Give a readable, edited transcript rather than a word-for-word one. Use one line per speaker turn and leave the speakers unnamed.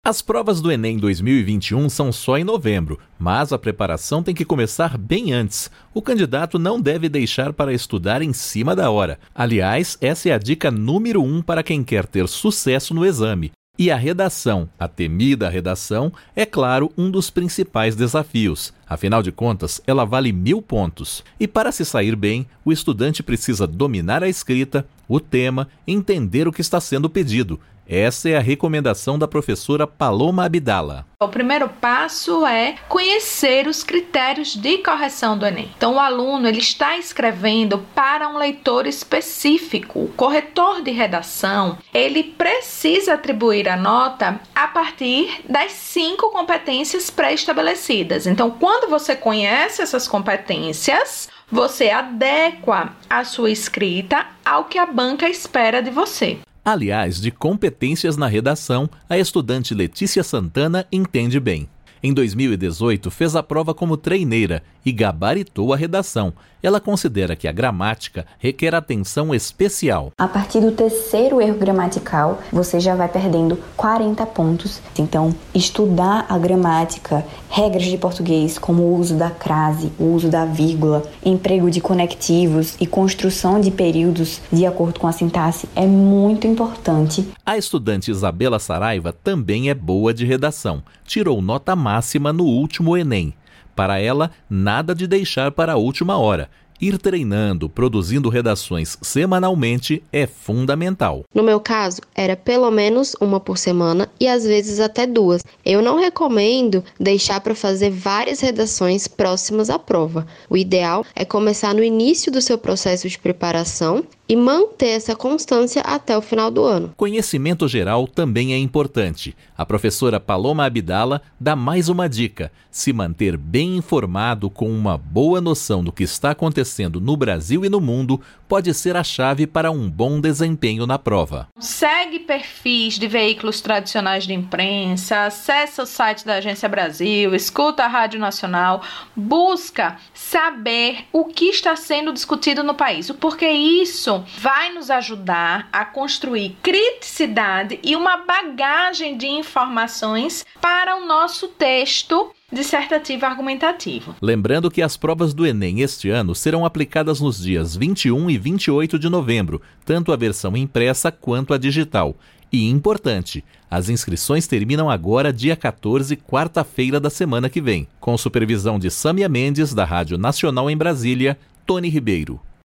As provas do Enem 2021 são só em novembro, mas a preparação tem que começar bem antes. O candidato não deve deixar para estudar em cima da hora. Aliás, essa é a dica número 1 para quem quer ter sucesso no exame. E a redação, a temida redação, é claro um dos principais desafios. Afinal de contas, ela vale 1000 pontos. E para se sair bem, o estudante precisa dominar a escrita, o tema, entender o que está sendo pedido. Essa é a recomendação da professora Paloma Abdala.
O primeiro passo é conhecer os critérios de correção do Enem. Então, o aluno ele está escrevendo para um leitor específico. O corretor de redação, ele precisa atribuir a nota a partir das 5 competências pré-estabelecidas. Então, quando você conhece essas competências, você adequa a sua escrita ao que a banca espera de você.
Aliás, de competências na redação, a estudante Letícia Santana entende bem. Em 2018, fez a prova como treineira e gabaritou a redação. Ela considera que a gramática requer atenção especial.
A partir do terceiro erro gramatical, você já vai perdendo 40 pontos. Então, estudar a gramática, regras de português, como o uso da crase, o uso da vírgula, emprego de conectivos e construção de períodos de acordo com a sintaxe é muito importante.
A estudante Isabela Saraiva também é boa de redação. Tirou nota máxima no último Enem. Para ela, nada de deixar para a última hora. Ir treinando, produzindo redações semanalmente é fundamental.
No meu caso, era pelo menos uma por semana e às vezes até 2. Eu não recomendo deixar para fazer várias redações próximas à prova. O ideal é começar no início do seu processo de preparação e manter essa constância até o final do ano.
Conhecimento geral também é importante. A professora Paloma Abdala dá mais uma dica: se manter bem informado com uma boa noção do que está acontecendo no Brasil e no mundo pode ser a chave para um bom desempenho na prova.
Segue perfis de veículos tradicionais de imprensa, acessa o site da Agência Brasil, escuta a Rádio Nacional, busca saber o que está sendo discutido no país, porque isso vai nos ajudar a construir criticidade e uma bagagem de informações para o nosso texto dissertativo argumentativo.
Lembrando que as provas do Enem este ano serão aplicadas nos dias 21 e 28 de novembro, tanto a versão impressa quanto a digital. E importante, as inscrições terminam agora dia 14, quarta-feira da semana que vem. Com supervisão de Sâmia Mendes, da Rádio Nacional em Brasília, Tony Ribeiro.